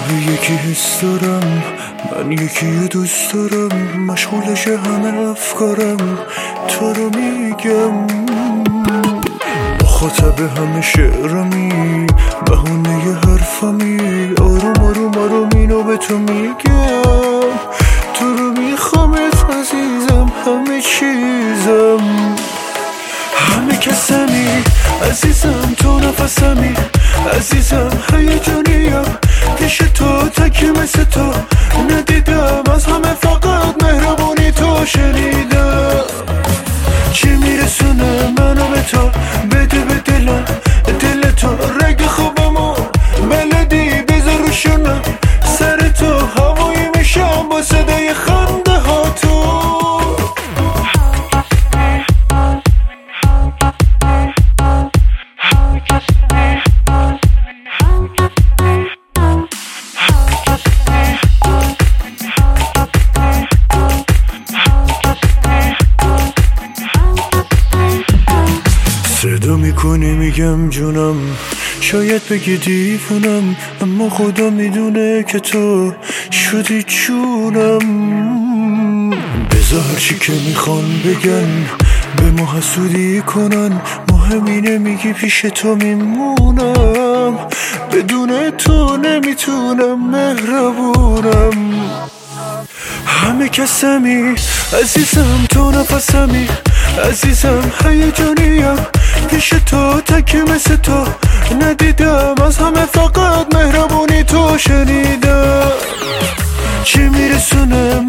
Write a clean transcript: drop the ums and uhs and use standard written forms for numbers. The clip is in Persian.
یکی حس دارم، من یکی دوست دارم، مشغولش همه افکارم، تو رو میگم مخاطب همه شعرمی، بهونه حرفمی، آروم آروم آروم اینو به تو میگم، تو رو میخوامت عزیزم، همه چیزم، همه کسمی عزیزم، تو نفسمی عزیزم، هیجانیم پیش تو، تکی مثل تو ندیدم، از همه فقط مهربونی تو شنیدم، چی میرسونه منو به تو، بده به دلم دل تو، رگ خوابمو بلدی بذار روشونم، سر تو هوایی میشم با صدای خنده ها تو. صدا میکنی میگم جونم، شاید بگی دیوونم، اما خدا میدونه که تو شدی جونم، بذار هرچی که میخوان بگن، به ما حسودی کنن، مهم اینه میگی پیش تو میمونم، بدون تو نمیتونم مهربونم، همه کسمی عزیزم، تو نفسمی عزیزم، هیجانیم پیش تو، تکی مثل تو ندیدم، از همه فقط مهربونی تو شنیدم، چی میرسونه